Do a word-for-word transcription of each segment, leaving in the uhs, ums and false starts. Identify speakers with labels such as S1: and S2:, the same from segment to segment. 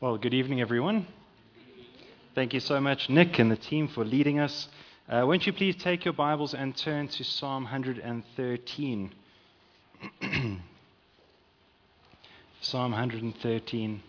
S1: Well, good evening, everyone. Thank you so much, Nick and the team, for leading us. Uh, won't you please take your Bibles and turn to Psalm one thirteen. Psalm one thirteen.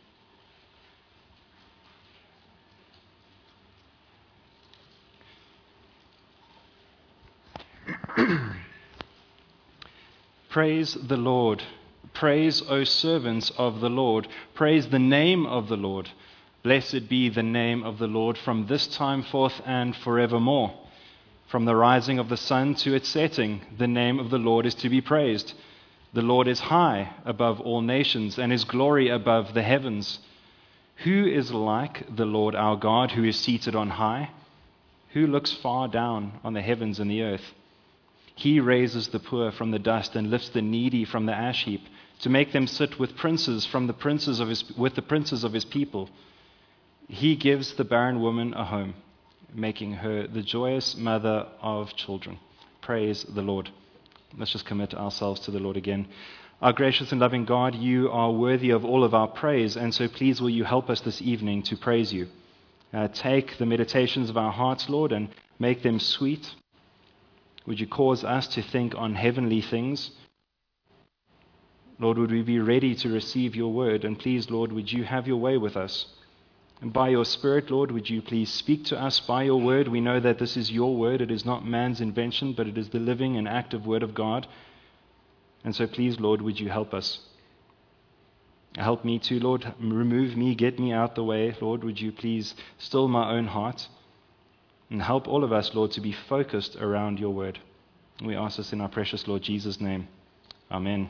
S1: Praise the Lord. Praise, O servants of the Lord. Praise the name of the Lord. Blessed be the name of the Lord from this time forth and forevermore. From the rising of the sun to its setting, the name of the Lord is to be praised. The Lord is high above all nations, and his glory above the heavens. Who is like the Lord our God, who is seated on high? Who looks far down on the heavens and the earth? He raises the poor from the dust and lifts the needy from the ash heap, to make them sit with princes from the princes of his, with the princes of his people. He gives the barren woman a home, making her the joyous mother of children. Praise the Lord. Let's just commit ourselves to the Lord again. Our gracious and loving God, you are worthy of all of our praise, and so please will you help us this evening to praise you. Uh, take the meditations of our hearts, Lord, and make them sweet. Would you cause us to think on heavenly things? Lord, would we be ready to receive your word? And please, Lord, would you have your way with us? And by your Spirit, Lord, would you please speak to us by your word? We know that this is your word. It is not man's invention, but it is the living and active word of God. And so please, Lord, would you help us? Help me too, Lord. Remove me, get me out the way. Lord, would you please still my own heart? And help all of us, Lord, to be focused around your word. We ask this in our precious Lord Jesus' name. Amen.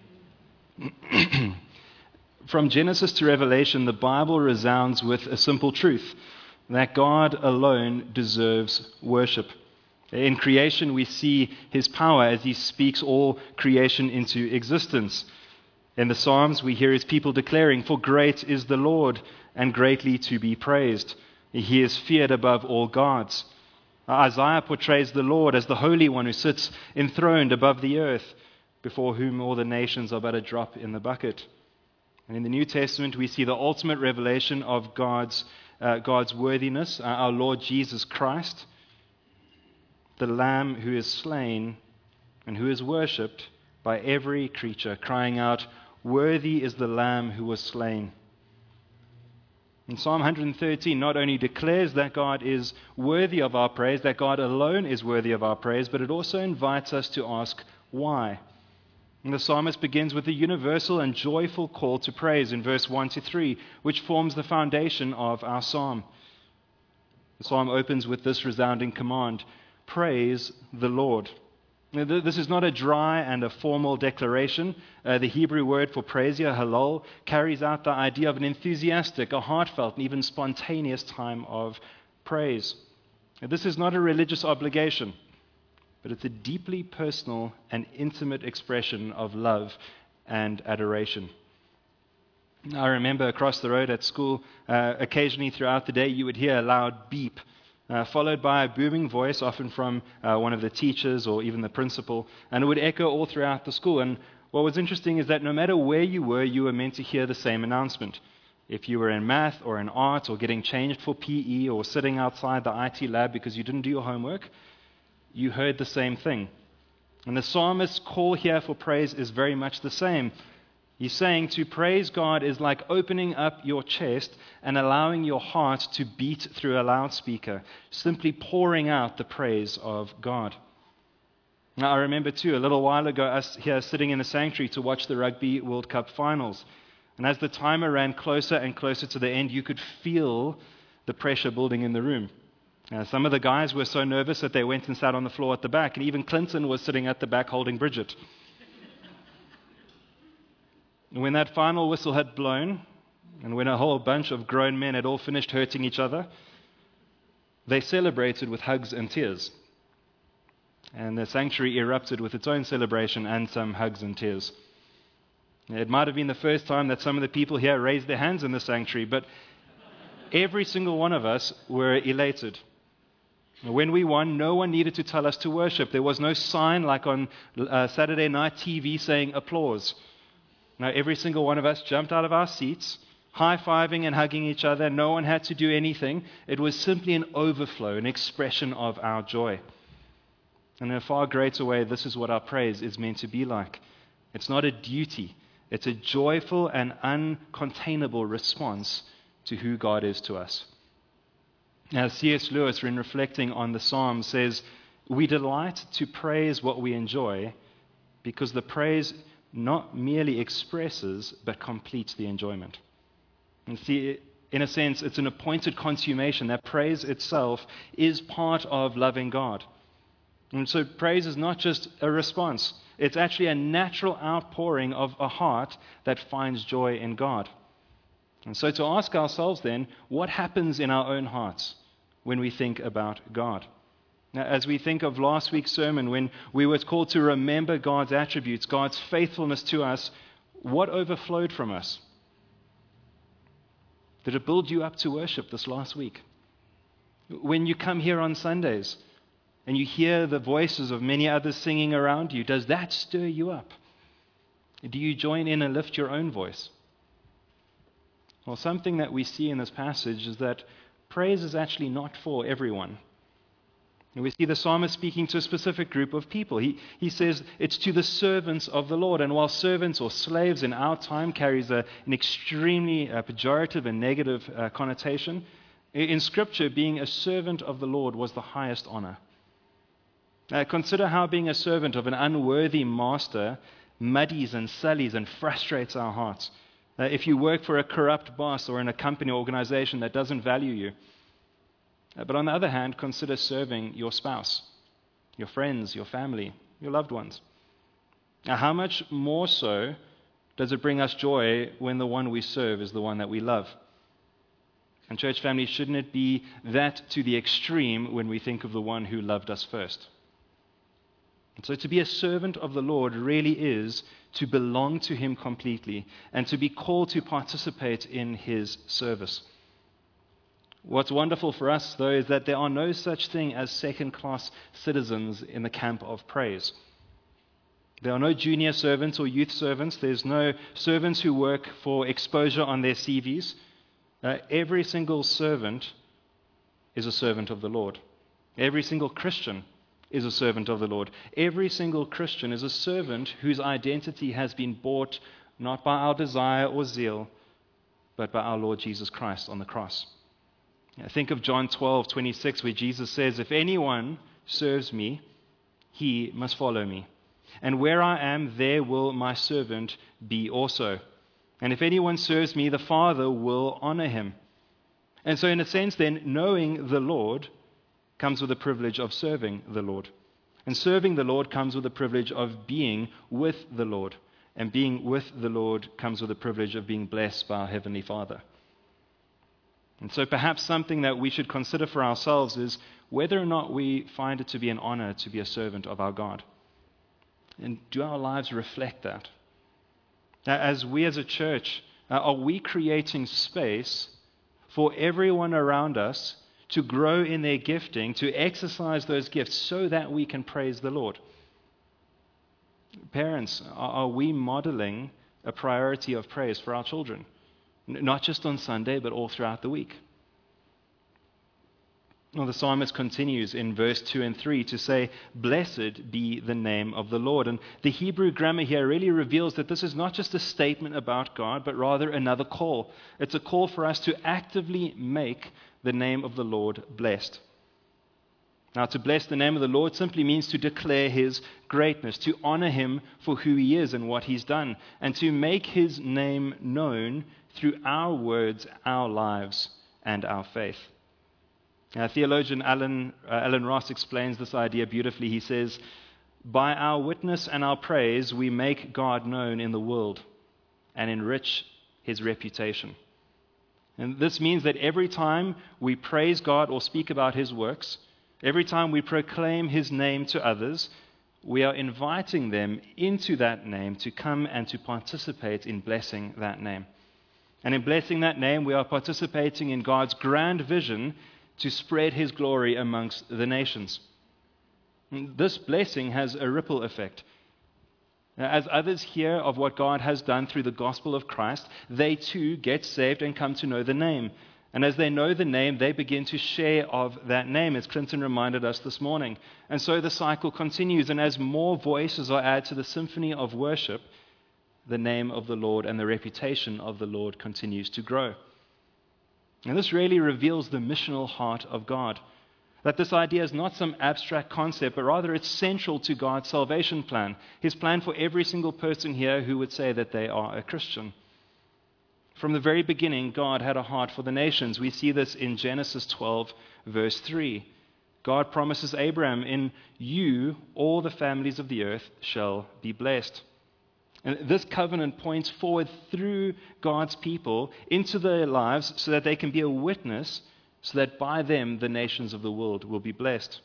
S1: From Genesis to Revelation, the Bible resounds with a simple truth, that God alone deserves worship. In creation, we see his power as he speaks all creation into existence. In the Psalms, we hear his people declaring, "For great is the Lord, and greatly to be praised. He is feared above all gods." Isaiah portrays the Lord as the Holy One who sits enthroned above the earth, before whom all the nations are but a drop in the bucket. And in the New Testament, we see the ultimate revelation of God's, uh, God's worthiness, uh, our Lord Jesus Christ, the Lamb who is slain and who is worshipped by every creature, crying out, "Worthy is the Lamb who was slain." And Psalm one thirteen not only declares that God is worthy of our praise, that God alone is worthy of our praise, but it also invites us to ask why. And the psalmist begins with a universal and joyful call to praise in verse one to three, which forms the foundation of our psalm. The psalm opens with this resounding command: praise the Lord. Now, this is not a dry and a formal declaration. Uh, the Hebrew word for praise here, halal, carries out the idea of an enthusiastic, a heartfelt, and even spontaneous time of praise. Now, this is not a religious obligation, but it's a deeply personal and intimate expression of love and adoration. I remember across the road at school, uh, occasionally throughout the day, you would hear a loud beep, Uh, followed by a booming voice, often from uh, one of the teachers or even the principal, and it would echo all throughout the school. And what was interesting is that no matter where you were, you were meant to hear the same announcement. If you were in math or in art or getting changed for P E or sitting outside the I T lab because you didn't do your homework, you heard the same thing. And the psalmist's call here for praise is very much the same. He's saying to praise God is like opening up your chest and allowing your heart to beat through a loudspeaker, simply pouring out the praise of God. Now, I remember too, a little while ago, us here sitting in the sanctuary to watch the Rugby World Cup finals. And as the timer ran closer and closer to the end, you could feel the pressure building in the room. Uh, some of the guys were so nervous that they went and sat on the floor at the back, and even Clinton was sitting at the back holding Bridget. When that final whistle had blown, and when a whole bunch of grown men had all finished hurting each other, they celebrated with hugs and tears. And the sanctuary erupted with its own celebration and some hugs and tears. It might have been the first time that some of the people here raised their hands in the sanctuary, but every single one of us were elated. When we won, no one needed to tell us to worship. There was no sign like on uh, Saturday night T V saying applause. Now, every single one of us jumped out of our seats, high-fiving and hugging each other. No one had to do anything. It was simply an overflow, an expression of our joy. And in a far greater way, this is what our praise is meant to be like. It's not a duty. It's a joyful and uncontainable response to who God is to us. Now, C S Lewis, in reflecting on the Psalms, says, "We delight to praise what we enjoy because the praise not merely expresses but completes the enjoyment." And see, in a sense, it's an appointed consummation. That praise itself is part of loving God. And so praise is not just a response. It's actually a natural outpouring of a heart that finds joy in God. And so to ask ourselves then, what happens in our own hearts when we think about God? Now, as we think of last week's sermon, when we were called to remember God's attributes, God's faithfulness to us, what overflowed from us? Did it build you up to worship this last week? When you come here on Sundays and you hear the voices of many others singing around you, does that stir you up? Do you join in and lift your own voice? Well, something that we see in this passage is that praise is actually not for everyone. And we see the psalmist speaking to a specific group of people. He, he says it's to the servants of the Lord. And while servants or slaves in our time carries a, an extremely uh, pejorative and negative uh, connotation, in, in Scripture, being a servant of the Lord was the highest honor. Uh, consider how being a servant of an unworthy master muddies and sullies and frustrates our hearts. Uh, if you work for a corrupt boss or in a company or organization that doesn't value you. Uh, but on the other hand, consider serving your spouse, your friends, your family, your loved ones. Now, how much more so does it bring us joy when the one we serve is the one that we love? And church family, shouldn't it be that to the extreme when we think of the one who loved us first? And so to be a servant of the Lord really is to belong to Him completely and to be called to participate in His service. What's wonderful for us, though, is that there are no such thing as second-class citizens in the camp of praise. There are no junior servants or youth servants. There's no servants who work for exposure on their C Vs. Uh, every single servant is a servant of the Lord. Every single Christian is a servant of the Lord. Every single Christian is a servant whose identity has been bought not by our desire or zeal, but by our Lord Jesus Christ on the cross. Now, think of John twelve twenty-six, where Jesus says, "If anyone serves me, he must follow me. And where I am, there will my servant be also. And if anyone serves me, the Father will honor him." And so in a sense then, knowing the Lord comes with the privilege of serving the Lord. And serving the Lord comes with the privilege of being with the Lord. And being with the Lord comes with the privilege of being blessed by our Heavenly Father. And so perhaps something that we should consider for ourselves is whether or not we find it to be an honor to be a servant of our God. And do our lives reflect that? Now, as we as a church, uh, are we creating space for everyone around us to grow in their gifting, to exercise those gifts so that we can praise the Lord? Parents, are we modeling a priority of praise for our children? Not just on Sunday, but all throughout the week. Well, the psalmist continues in verse two and three to say, "Blessed be the name of the Lord." And the Hebrew grammar here really reveals that this is not just a statement about God, but rather another call. It's a call for us to actively make the name of the Lord blessed. Now, to bless the name of the Lord simply means to declare His greatness, to honor Him for who He is and what He's done, and to make His name known through our words, our lives, and our faith. Now, theologian Alan, uh, Alan Ross explains this idea beautifully. He says, "By our witness and our praise, we make God known in the world and enrich His reputation." And this means that every time we praise God or speak about His works, every time we proclaim His name to others, we are inviting them into that name to come and to participate in blessing that name. And in blessing that name, we are participating in God's grand vision to spread His glory amongst the nations. This blessing has a ripple effect. Now, as others hear of what God has done through the gospel of Christ, they too get saved and come to know the name. And as they know the name, they begin to share of that name, as Clinton reminded us this morning. And so the cycle continues, and as more voices are added to the symphony of worship, the name of the Lord and the reputation of the Lord continues to grow. And this really reveals the missional heart of God. That this idea is not some abstract concept, but rather it's central to God's salvation plan. His plan for every single person here who would say that they are a Christian. From the very beginning, God had a heart for the nations. We see this in Genesis twelve, verse three. God promises Abraham, "In you all the families of the earth shall be blessed." And this covenant points forward through God's people into their lives so that they can be a witness, so that by them the nations of the world will be blessed.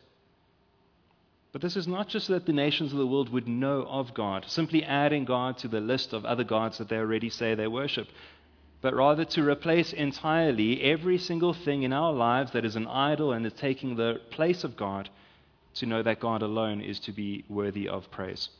S1: But this is not just so that the nations of the world would know of God, simply adding God to the list of other gods that they already say they worship, but rather to replace entirely every single thing in our lives that is an idol and is taking the place of God, to know that God alone is to be worthy of praise.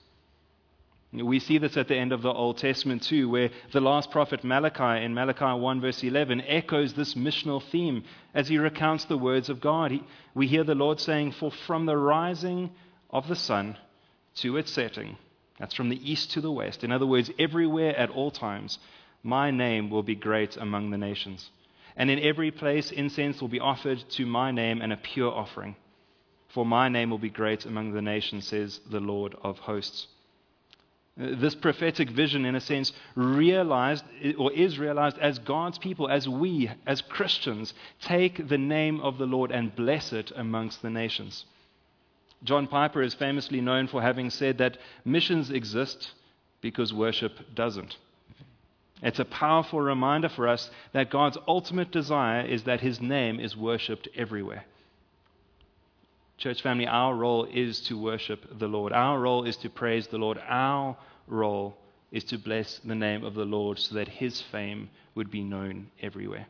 S1: We see this at the end of the Old Testament too, where the last prophet Malachi, in Malachi one verse eleven, echoes this missional theme as he recounts the words of God. He, we hear the Lord saying, "For from the rising of the sun to its setting," that's from the east to the west, in other words, everywhere at all times, "my name will be great among the nations. And in every place incense will be offered to my name and a pure offering. For my name will be great among the nations, says the Lord of hosts." This prophetic vision, in a sense, realized or is realized as God's people, as we, as Christians, take the name of the Lord and bless it amongst the nations. John Piper is famously known for having said that missions exist because worship doesn't. It's a powerful reminder for us that God's ultimate desire is that His name is worshipped everywhere. Church family, our role is to worship the Lord. Our role is to praise the Lord. Our role is to bless the name of the Lord so that His fame would be known everywhere.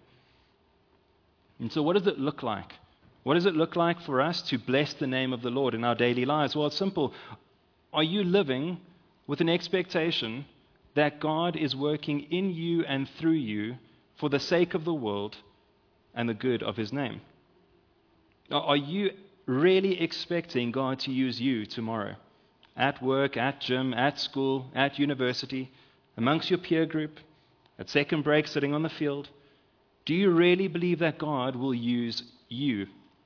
S1: And so what does it look like? What does it look like for us to bless the name of the Lord in our daily lives? Well, it's simple. Are you living with an expectation that God is working in you and through you for the sake of the world and the good of His name? Are you really expecting God to use you tomorrow? At work, at gym, at school, at university, amongst your peer group, at second break sitting on the field? Do you really believe that God will use you?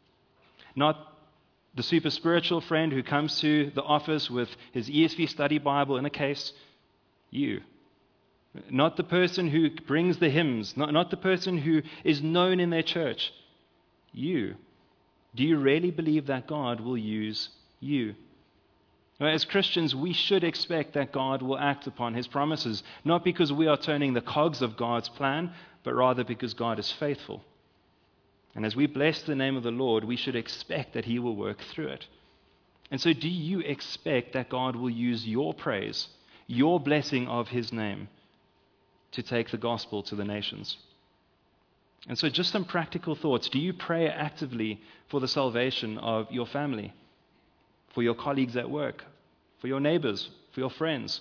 S1: Not the super spiritual friend who comes to the office with his E S V study Bible in a case. You. Not the person who brings the hymns, not, not the person who is known in their church. You. Do you really believe that God will use you? As Christians, we should expect that God will act upon His promises, not because we are turning the cogs of God's plan, but rather because God is faithful. And as we bless the name of the Lord, we should expect that He will work through it. And so do you expect that God will use your praise, your blessing of His name, to take the gospel to the nations? And so just some practical thoughts. Do you pray actively for the salvation of your family, for your colleagues at work, for your neighbors, for your friends?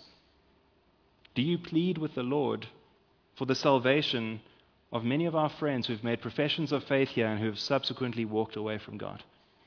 S1: Do you plead with the Lord for the salvation of many of our friends who have made professions of faith here and who have subsequently walked away from God?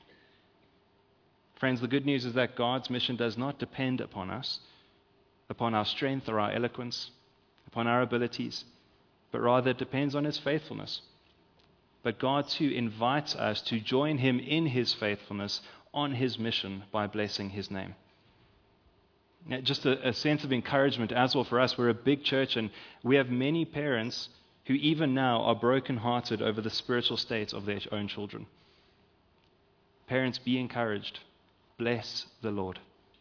S1: Friends, the good news is that God's mission does not depend upon us, upon our strength or our eloquence, upon our abilities, but rather it depends on His faithfulness. But God too invites us to join Him in His faithfulness on His mission by blessing His name. Now, just a, a sense of encouragement as well for us. We're a big church and we have many parents who even now are brokenhearted over the spiritual state of their own children. Parents, be encouraged. Bless the Lord.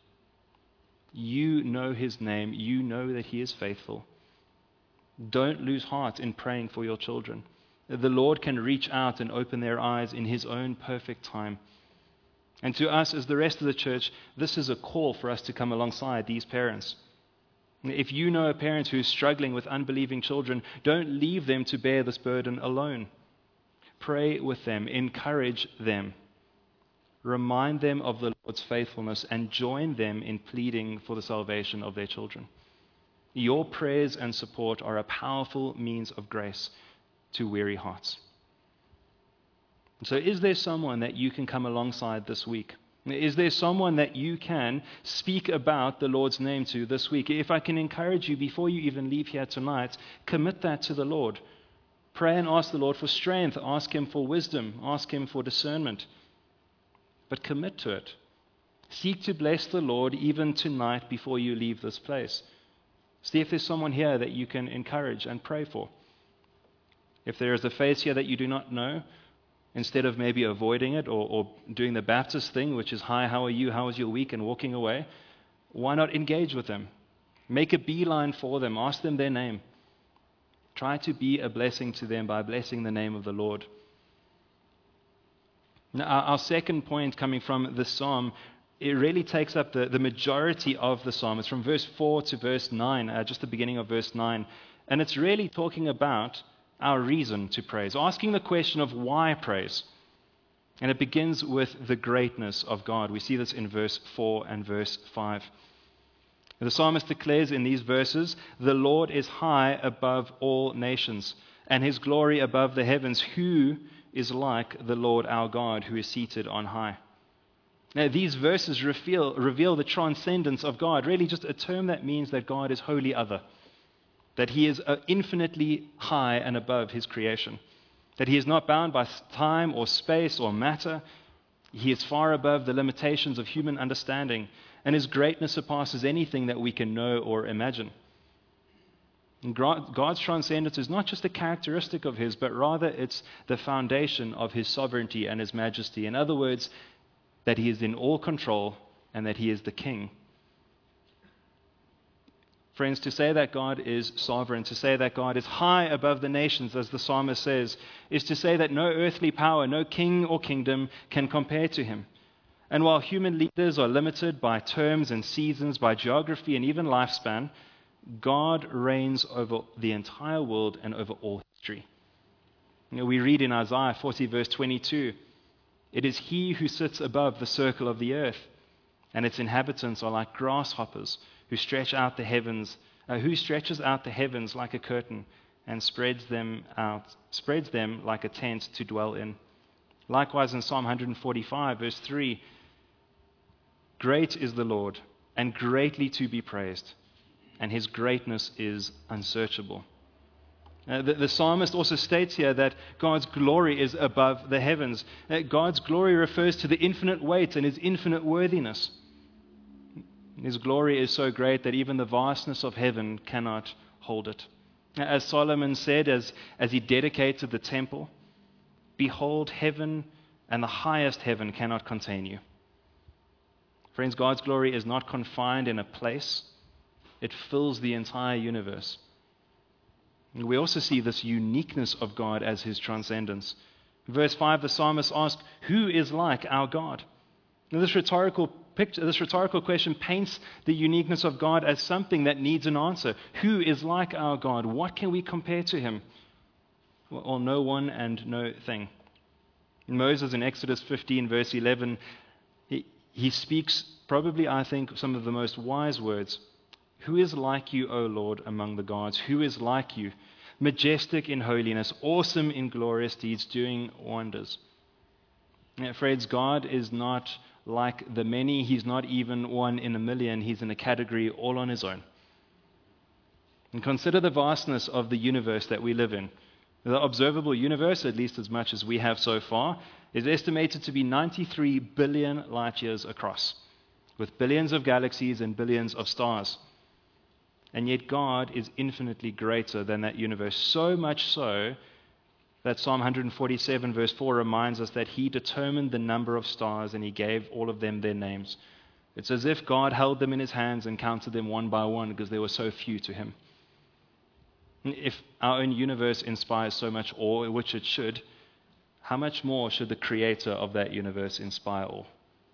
S1: You know His name. You know that He is faithful. Don't lose heart in praying for your children. The Lord can reach out and open their eyes in His own perfect time. And to us as the rest of the church, this is a call for us to come alongside these parents. If you know a parent who is struggling with unbelieving children, don't leave them to bear this burden alone. Pray with them. Encourage them. Remind them of the God's faithfulness and join them in pleading for the salvation of their children. Your prayers and support are a powerful means of grace to weary hearts. So is there someone that you can come alongside this week? Is there someone that you can speak about the Lord's name to this week? If I can encourage you, before you even leave here tonight, commit that to the Lord. Pray and ask the Lord for strength. Ask Him for wisdom. Ask Him for discernment. But commit to it. Seek to bless the Lord even tonight before you leave this place. See if there's someone here that you can encourage and pray for. If there is a face here that you do not know, instead of maybe avoiding it or, or doing the Baptist thing, which is, hi, how are you, how was your week, and walking away, why not engage with them? Make a beeline for them. Ask them their name. Try to be a blessing to them by blessing the name of the Lord. Now, our, our second point coming from this psalm, it really takes up the, the majority of the psalm. It's from verse four to verse nine, uh, just the beginning of verse nine. And it's really talking about our reason to praise, asking the question of why praise. And it begins with the greatness of God. We see this in verse four and verse five. The psalmist declares in these verses, the Lord is high above all nations, and His glory above the heavens. Who is like the Lord our God, who is seated on high? Now, these verses reveal, reveal the transcendence of God, really just a term that means that God is wholly other. That He is infinitely high and above His creation. That He is not bound by time or space or matter. He is far above the limitations of human understanding, and His greatness surpasses anything that we can know or imagine. And God's transcendence is not just a characteristic of His, but rather it's the foundation of His sovereignty and His majesty. In other words, that He is in all control and that He is the King. Friends, to say that God is sovereign, to say that God is high above the nations, as the psalmist says, is to say that no earthly power, no king or kingdom can compare to Him. And while human leaders are limited by terms and seasons, by geography and even lifespan, God reigns over the entire world and over all history. You know, we read in Isaiah forty, verse twenty-two, it is He who sits above the circle of the earth, and its inhabitants are like grasshoppers, who stretch out the heavens, uh, who stretches out the heavens like a curtain and spreads them out, spreads them like a tent to dwell in. Likewise in Psalm one forty-five, verse three, great is the Lord, and greatly to be praised, and His greatness is unsearchable. Uh, the, the psalmist also states here that God's glory is above the heavens. Uh, God's glory refers to the infinite weight and His infinite worthiness. His glory is so great that even the vastness of heaven cannot hold it. As Solomon said, as, as he dedicated the temple, behold, heaven and the highest heaven cannot contain you. Friends, God's glory is not confined in a place. It fills the entire universe. And we also see this uniqueness of God as His transcendence. Verse five, the psalmist asks, who is like our God? Now, this rhetorical picture, this rhetorical question paints the uniqueness of God as something that needs an answer. Who is like our God? What can we compare to Him? Well, no one and no thing. Moses in Exodus fifteen, verse eleven, he, he speaks probably, I think, some of the most wise words. Who is like you, O Lord, among the gods? Who is like you? Majestic in holiness, awesome in glorious deeds, doing wonders. Now, friends, God is not like the many. He's not even one in a million. He's in a category all on His own. And consider the vastness of the universe that we live in. The observable universe, at least as much as we have so far, is estimated to be ninety-three billion light years across, with billions of galaxies and billions of stars. And yet God is infinitely greater than that universe, so much so that Psalm one forty-seven verse four reminds us that He determined the number of stars and He gave all of them their names. It's as if God held them in His hands and counted them one by one because there were so few to Him. If our own universe inspires so much awe, which it should, how much more should the Creator of that universe inspire awe?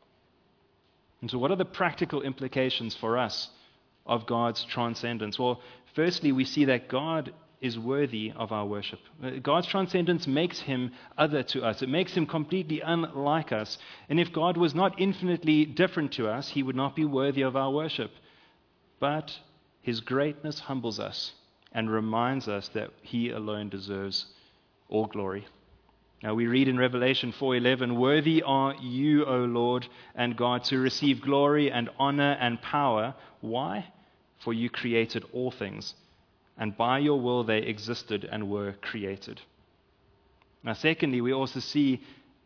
S1: And so what are the practical implications for us of God's transcendence? Well, firstly, we see that God is worthy of our worship. God's transcendence makes him other to us. It makes him completely unlike us. And if God was not infinitely different to us, he would not be worthy of our worship. But his greatness humbles us and reminds us that he alone deserves all glory. Now we read in Revelation four eleven, "Worthy are you, O Lord and God, to receive glory and honor and power." Why? For you created all things, and by your will they existed and were created. Now secondly, we also see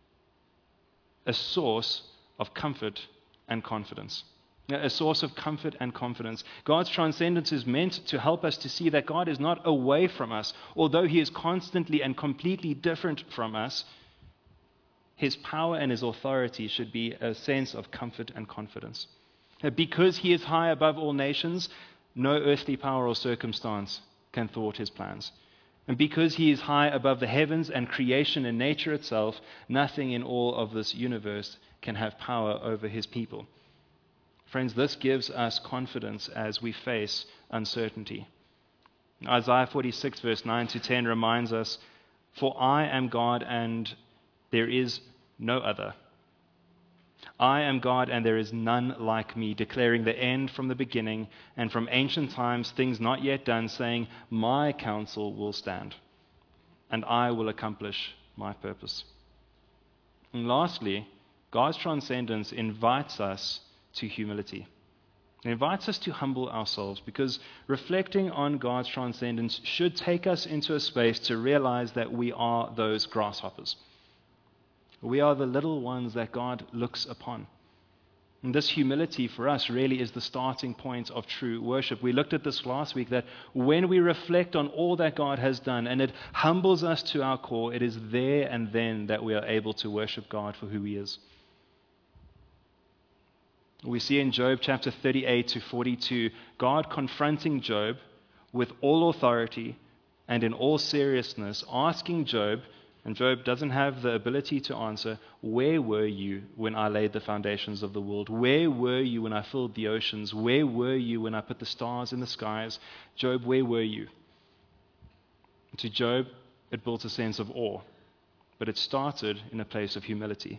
S1: a source of comfort and confidence. A source of comfort and confidence. God's transcendence is meant to help us to see that God is not away from us. Although he is constantly and completely different from us, his power and his authority should be a sense of comfort and confidence. Because he is high above all nations, no earthly power or circumstance can thwart his plans. And because he is high above the heavens and creation and nature itself, nothing in all of this universe can have power over his people. Friends, this gives us confidence as we face uncertainty. Isaiah forty-six, verse nine to ten reminds us, "For I am God and there is no other. I am God and there is none like me, declaring the end from the beginning and from ancient times things not yet done, saying, my counsel will stand and I will accomplish my purpose." And lastly, God's transcendence invites us to humility. It invites us to humble ourselves, because reflecting on God's transcendence should take us into a space to realize that we are those grasshoppers. We are the little ones that God looks upon. And this humility for us really is the starting point of true worship. We looked at this last week, that when we reflect on all that God has done and it humbles us to our core, it is there and then that we are able to worship God for who he is. We see in Job chapter thirty-eight to forty-two, God confronting Job with all authority and in all seriousness, asking Job, and Job doesn't have the ability to answer, "Where were you when I laid the foundations of the world? Where were you when I filled the oceans? Where were you when I put the stars in the skies? Job, where were you?" And to Job, it built a sense of awe, but it started in a place of humility.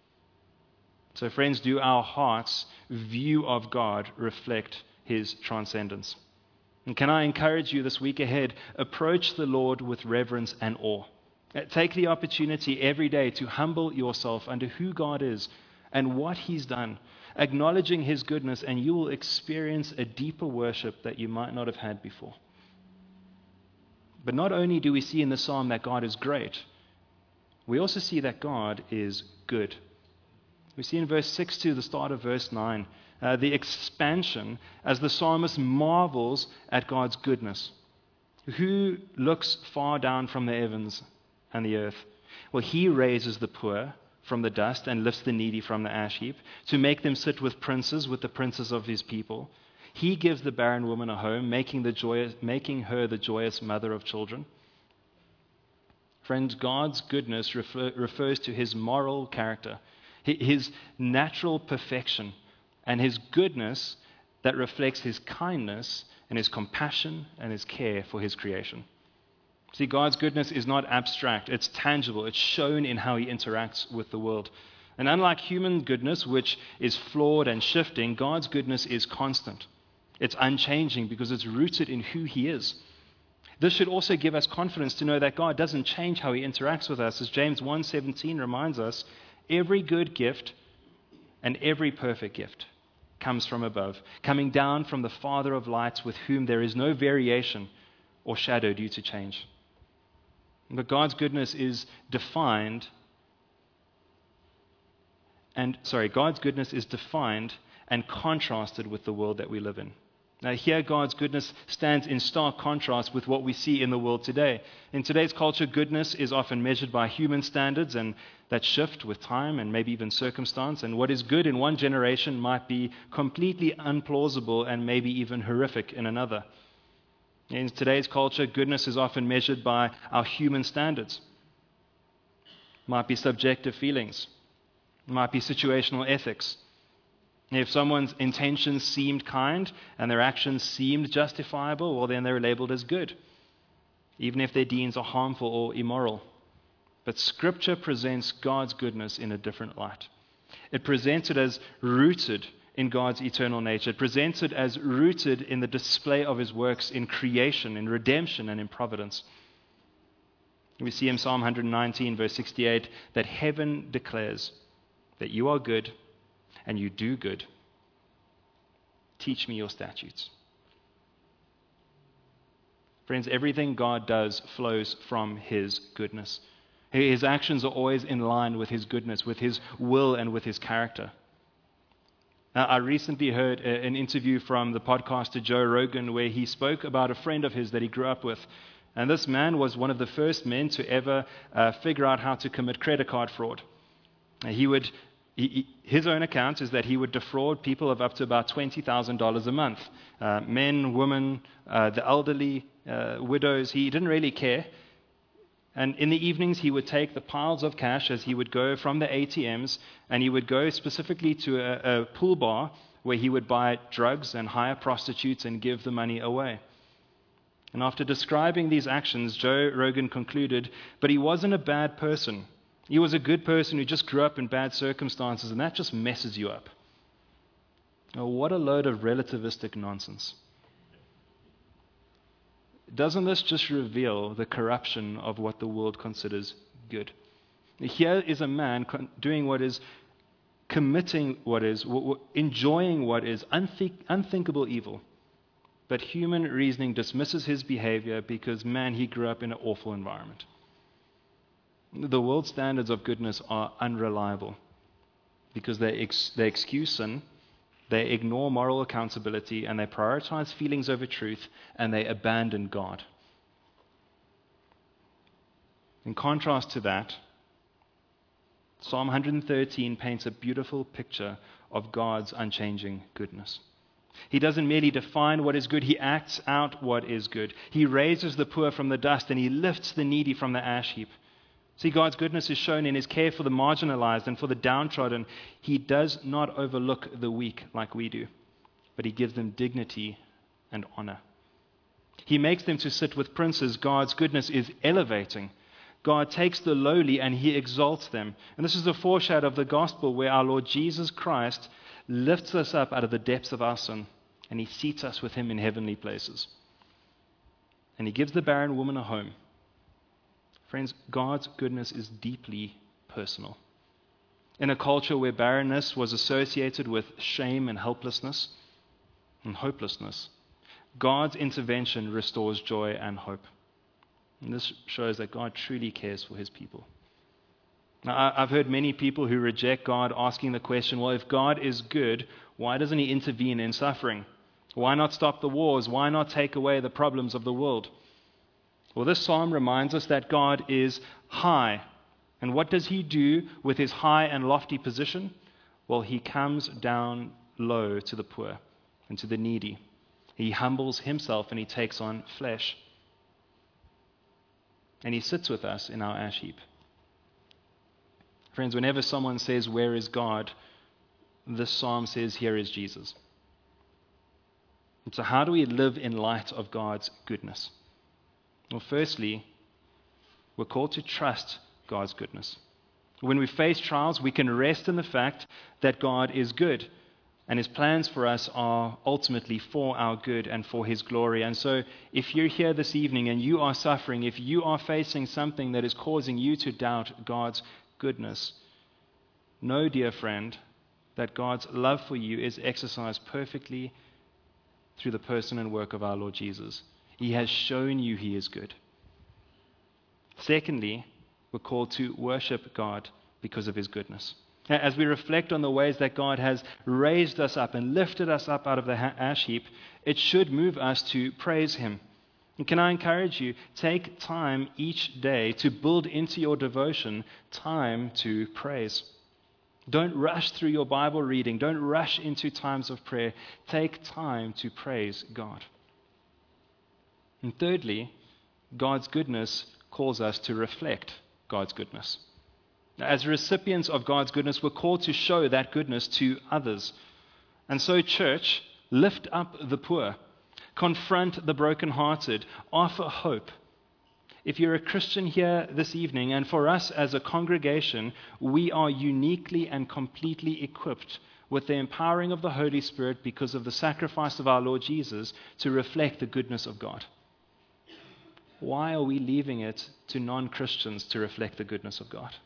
S1: So friends, do our hearts' view of God reflect his transcendence? And can I encourage you this week ahead, approach the Lord with reverence and awe. Take the opportunity every day to humble yourself under who God is and what he's done, acknowledging his goodness, and you will experience a deeper worship that you might not have had before. But not only do we see in the psalm that God is great, we also see that God is good. We see in verse six to the start of verse nine, uh, the expansion as the psalmist marvels at God's goodness. Who looks far down from the heavens and the earth? Well, he raises the poor from the dust and lifts the needy from the ash heap to make them sit with princes, with the princes of his people. He gives the barren woman a home, making, the joyous, making her the joyous mother of children. Friends, God's goodness refer, refers to his moral character, his natural perfection, and his goodness that reflects his kindness and his compassion and his care for his creation. See, God's goodness is not abstract, it's tangible, it's shown in how he interacts with the world. And unlike human goodness, which is flawed and shifting, God's goodness is constant. It's unchanging because it's rooted in who he is. This should also give us confidence to know that God doesn't change how he interacts with us. As James one seventeen reminds us, every good gift and every perfect gift comes from above, coming down from the Father of lights, with whom there is no variation or shadow due to change. But God's goodness is defined and, sorry, God's goodness is defined and contrasted with the world that we live in. Now here, God's goodness stands in stark contrast with what we see in the world today. In today's culture, goodness is often measured by human standards, and that shift with time and maybe even circumstance. And what is good in one generation might be completely unplausible and maybe even horrific in another. In today's culture, goodness is often measured by our human standards. It might be subjective feelings. It might be situational ethics. If someone's intentions seemed kind and their actions seemed justifiable, well, then they're labeled as good. even if their deeds are harmful or immoral. But Scripture presents God's goodness in a different light. It presents it as rooted in God's eternal nature. It presents it as rooted in the display of his works in creation, in redemption, and in providence. We see in Psalm one nineteen, verse sixty-eight, that heaven declares that you are good and you do good. Teach me your statutes. Friends, everything God does flows from his goodness. His actions are always in line with his goodness, with his will, and with his character. Now, I recently heard an interview from the podcaster Joe Rogan where he spoke about a friend of his that he grew up with. And this man was one of the first men to ever uh, figure out how to commit credit card fraud. He would, he, his own account is that he would defraud people of up to about twenty thousand dollars a month. Uh, men, women, uh, the elderly, uh, widows. He didn't really care. And in the evenings, he would take the piles of cash as he would go from the A T Ms, and he would go specifically to a, a pool bar where he would buy drugs and hire prostitutes and give the money away. And after describing these actions, Joe Rogan concluded, but he wasn't a bad person. He was a good person who just grew up in bad circumstances, and that just messes you up. Oh, what a load of relativistic nonsense. Doesn't this just reveal the corruption of what the world considers good? Here is a man doing what is, committing what is, enjoying what is unthink- unthinkable evil. But human reasoning dismisses his behavior because, man, he grew up in an awful environment. The world's standards of goodness are unreliable because they, ex- they excuse sin, they ignore moral accountability, and they prioritize feelings over truth, and they abandon God. In contrast to that, Psalm one thirteen paints a beautiful picture of God's unchanging goodness. He doesn't merely define what is good, he acts out what is good. He raises the poor from the dust, and he lifts the needy from the ash heap. See, God's goodness is shown in his care for the marginalized and for the downtrodden. He does not overlook the weak like we do, but he gives them dignity and honor. He makes them to sit with princes. God's goodness is elevating. God takes the lowly and he exalts them. And this is a foreshadow of the gospel where our Lord Jesus Christ lifts us up out of the depths of our sin, and he seats us with him in heavenly places. And he gives the barren woman a home. Friends, God's goodness is deeply personal. In a culture where barrenness was associated with shame and helplessness and hopelessness, God's intervention restores joy and hope. And this shows that God truly cares for his people. Now, I've heard many people who reject God asking the question, well, if God is good, why doesn't he intervene in suffering? Why not stop the wars? Why not take away the problems of the world? Well, this psalm reminds us that God is high. And what does he do with his high and lofty position? Well, he comes down low to the poor and to the needy. He humbles himself and he takes on flesh. And he sits with us in our ash heap. Friends, whenever someone says, "Where is God?" this psalm says, "Here is Jesus." And so how do we live in light of God's goodness? Well, firstly, we're called to trust God's goodness. When we face trials, we can rest in the fact that God is good, and his plans for us are ultimately for our good and for his glory. And so if you're here this evening and you are suffering, if you are facing something that is causing you to doubt God's goodness, know, dear friend, that God's love for you is exercised perfectly through the person and work of our Lord Jesus. He has shown you he is good. Secondly, we're called to worship God because of his goodness. As we reflect on the ways that God has raised us up and lifted us up out of the ash heap, it should move us to praise him. And can I encourage you, take time each day to build into your devotion time to praise. Don't rush through your Bible reading. Don't rush into times of prayer. Take time to praise God. And thirdly, God's goodness calls us to reflect God's goodness. As recipients of God's goodness, we're called to show that goodness to others. And so, church, lift up the poor, confront the brokenhearted, offer hope, If you're a Christian here this evening, and for us as a congregation, we are uniquely and completely equipped with the empowering of the Holy Spirit because of the sacrifice of our Lord Jesus to reflect the goodness of God. Why are we leaving it to non-Christians to reflect the goodness of God?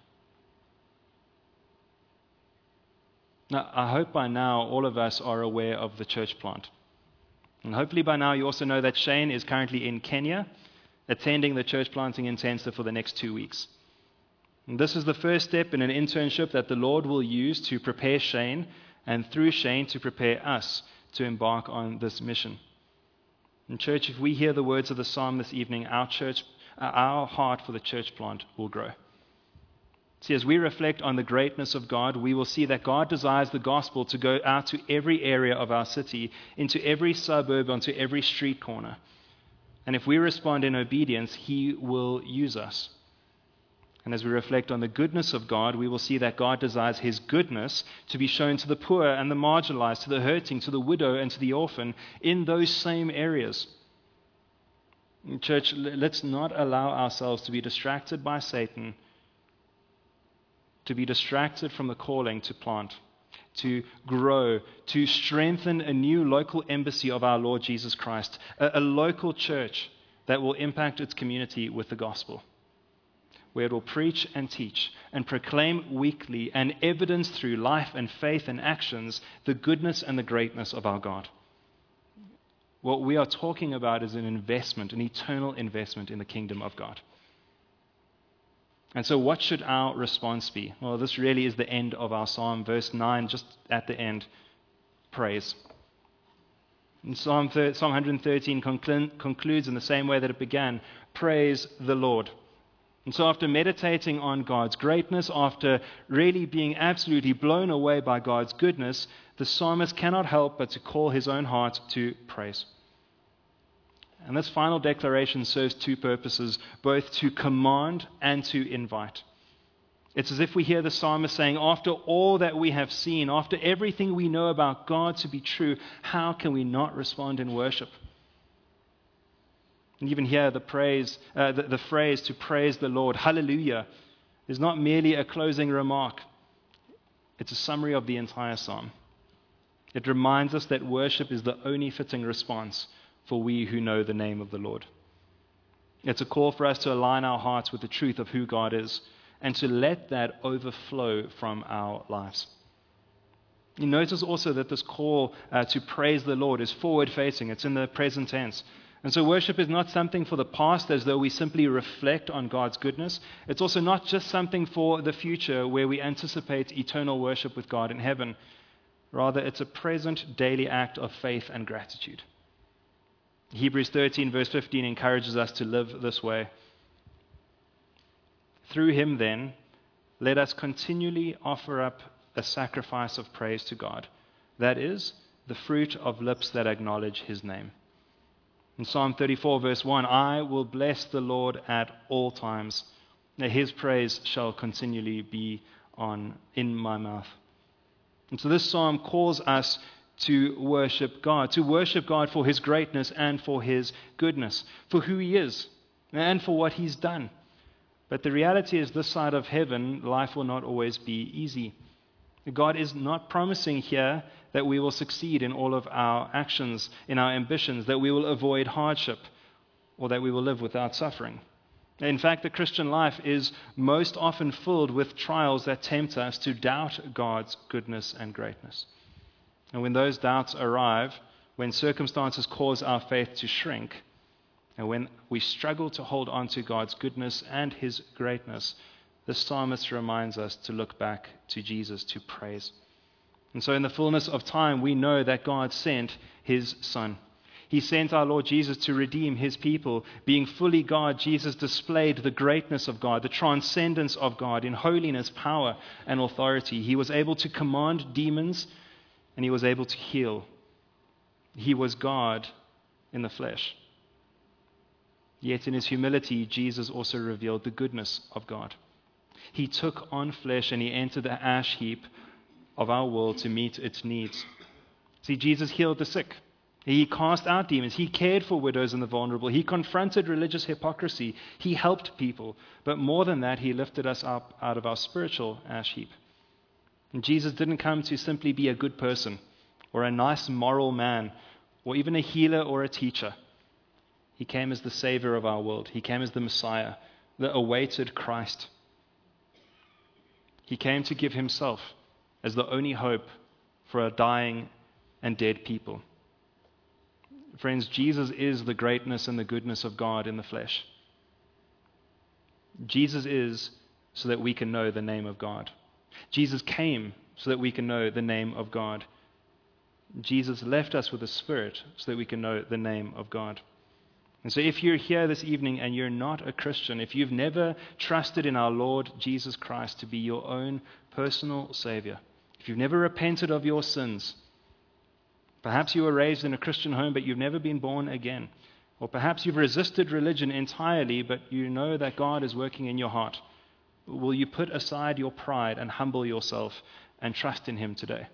S1: Now, I hope by now all of us are aware of the church plant. And hopefully by now you also know that Shane is currently in Kenya, attending the church planting intensive for the next two weeks. And this is the first step in an internship that the Lord will use to prepare Shane, and through Shane to prepare us to embark on this mission. And church, if we hear the words of the psalm this evening, our church, our heart for the church plant will grow. See, as we reflect on the greatness of God, we will see that God desires the gospel to go out to every area of our city, into every suburb, onto every street corner. And if we respond in obedience, He will use us. And as we reflect on the goodness of God, we will see that God desires His goodness to be shown to the poor and the marginalized, to the hurting, to the widow and to the orphan in those same areas. Church, let's not allow ourselves to be distracted by Satan, to be distracted from the calling to plant, to grow, to strengthen a new local embassy of our Lord Jesus Christ, a, a local church that will impact its community with the gospel, where it will preach and teach and proclaim weekly and evidence through life and faith and actions the goodness and the greatness of our God. What we are talking about is an investment, an eternal investment in the kingdom of God. And so what should our response be? Well, this really is the end of our psalm. Verse nine, just at the end, praise. And Psalm, Psalm one thirteen conclu- concludes in the same way that it began, praise the Lord. And so after meditating on God's greatness, after really being absolutely blown away by God's goodness, the psalmist cannot help but to call his own heart to praise. And this final declaration serves two purposes, both to command and to invite. It's as if we hear the psalmist saying, after all that we have seen, after everything we know about God to be true, how can we not respond in worship? And even here, the praise, uh, the, the phrase to praise the Lord, hallelujah, is not merely a closing remark. It's a summary of the entire psalm. It reminds us that worship is the only fitting response for we who know the name of the Lord. It's a call for us to align our hearts with the truth of who God is and to let that overflow from our lives. You notice also that this call uh, to praise the Lord is forward-facing. It's in the present tense. And so worship is not something for the past as though we simply reflect on God's goodness. It's also not just something for the future where we anticipate eternal worship with God in heaven. Rather, it's a present daily act of faith and gratitude. Hebrews thirteen verse fifteen encourages us to live this way. Through Him then, let us continually offer up a sacrifice of praise to God. That is, the fruit of lips that acknowledge His name. In Psalm thirty-four verse one, I will bless the Lord at all times. Now His praise shall continually be on in my mouth. And so this psalm calls us to worship God, to worship God for His greatness and for His goodness, for who He is and for what He's done. But the reality is this side of heaven, life will not always be easy. God is not promising here that we will succeed in all of our actions, in our ambitions, that we will avoid hardship, or that we will live without suffering. In fact, the Christian life is most often filled with trials that tempt us to doubt God's goodness and greatness. And when those doubts arrive, when circumstances cause our faith to shrink, and when we struggle to hold on to God's goodness and His greatness, the psalmist reminds us to look back to Jesus, to praise. And so in the fullness of time, we know that God sent His Son. He sent our Lord Jesus to redeem His people. Being fully God, Jesus displayed the greatness of God, the transcendence of God in holiness, power, and authority. He was able to command demons, and He was able to heal. He was God in the flesh. Yet in His humility, Jesus also revealed the goodness of God. He took on flesh and He entered the ash heap of our world to meet its needs. See, Jesus healed the sick. He cast out demons. He cared for widows and the vulnerable. He confronted religious hypocrisy. He helped people. But more than that, he lifted us up out of our spiritual ash heap. And Jesus didn't come to simply be a good person or a nice moral man or even a healer or a teacher. He came as the Savior of our world. He came as the Messiah, the awaited Christ. He came to give himself as the only hope for a dying and dead people. Friends, Jesus is the greatness and the goodness of God in the flesh. Jesus is so that we can know the name of God. Jesus came so that we can know the name of God. Jesus left us with a Spirit so that we can know the name of God. And so if you're here this evening and you're not a Christian, if you've never trusted in our Lord Jesus Christ to be your own personal Savior, if you've never repented of your sins, perhaps you were raised in a Christian home, but you've never been born again. Or perhaps you've resisted religion entirely, but you know that God is working in your heart. Will you put aside your pride and humble yourself and trust in him today?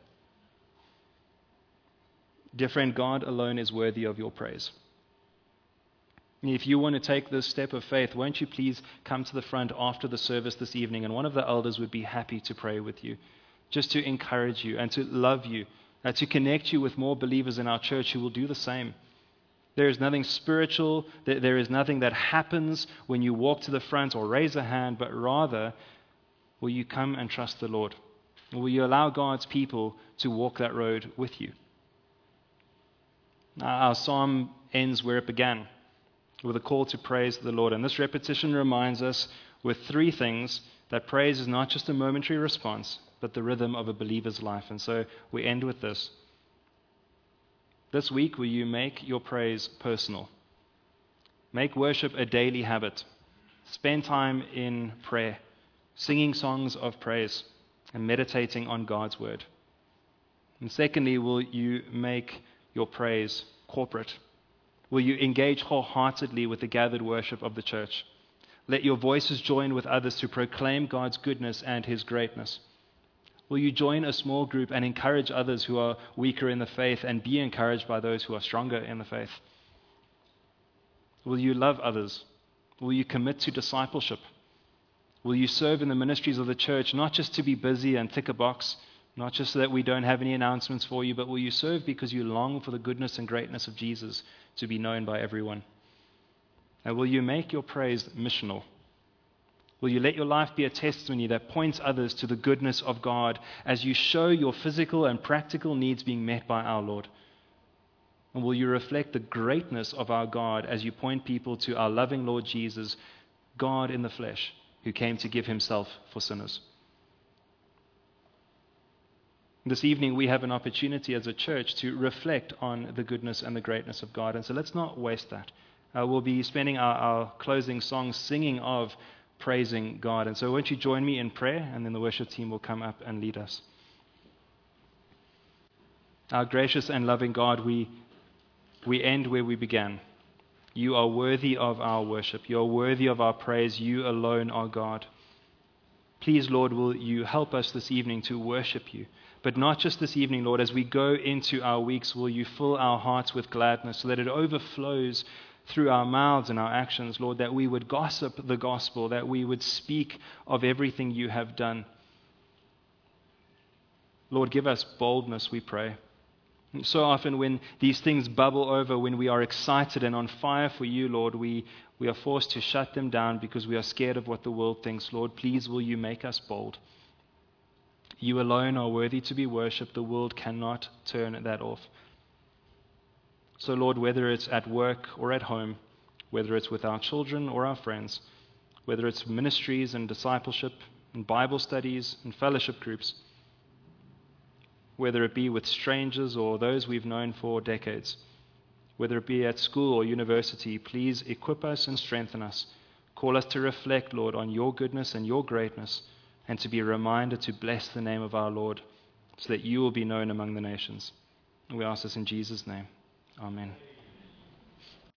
S1: Dear friend, God alone is worthy of your praise. If you want to take this step of faith, won't you please come to the front after the service this evening, and one of the elders would be happy to pray with you, just to encourage you and to love you, Uh, to connect you with more believers in our church who will do the same. There is nothing spiritual, there, there is nothing that happens when you walk to the front or raise a hand, but rather, will you come and trust the Lord? Will you allow God's people to walk that road with you? Our psalm ends where it began, with a call to praise the Lord. And this repetition reminds us with three things: that praise is not just a momentary response, but the rhythm of a believer's life. And so we end with this. This week, will you make your praise personal? Make worship a daily habit. Spend time in prayer, singing songs of praise, and meditating on God's word. And secondly, will you make your praise corporate? Will you engage wholeheartedly with the gathered worship of the church? Let your voices join with others to proclaim God's goodness and his greatness. Will you join a small group and encourage others who are weaker in the faith and be encouraged by those who are stronger in the faith? Will you love others? Will you commit to discipleship? Will you serve in the ministries of the church, not just to be busy and tick a box, not just so that we don't have any announcements for you, but will you serve because you long for the goodness and greatness of Jesus to be known by everyone? And will you make your praise missional? Will you let your life be a testimony that points others to the goodness of God as you show your physical and practical needs being met by our Lord? And will you reflect the greatness of our God as you point people to our loving Lord Jesus, God in the flesh, who came to give himself for sinners? This evening we have an opportunity as a church to reflect on the goodness and the greatness of God. And so let's not waste that. Uh, we'll be spending our, our closing songs singing of praising God. And so won't you join me in prayer, and then the worship team will come up and lead us. Our gracious and loving God, we we end where we began. You are worthy of our worship. You are worthy of our praise. You alone are God. Please, Lord, will you help us this evening to worship you? But not just this evening, Lord. As we go into our weeks, will you fill our hearts with gladness so that it overflows through our mouths and our actions, Lord, that we would gossip the gospel, that we would speak of everything you have done. Lord, give us boldness, we pray. And so often when these things bubble over, when we are excited and on fire for you, Lord, we, we are forced to shut them down because we are scared of what the world thinks. Lord, please will you make us bold? You alone are worthy to be worshipped. The world cannot turn that off. So, Lord, whether it's at work or at home, whether it's with our children or our friends, whether it's ministries and discipleship and Bible studies and fellowship groups, whether it be with strangers or those we've known for decades, whether it be at school or university, please equip us and strengthen us. Call us to reflect, Lord, on your goodness and your greatness, and to be reminded to bless the name of our Lord so that you will be known among the nations. We ask this in Jesus' name. Amen.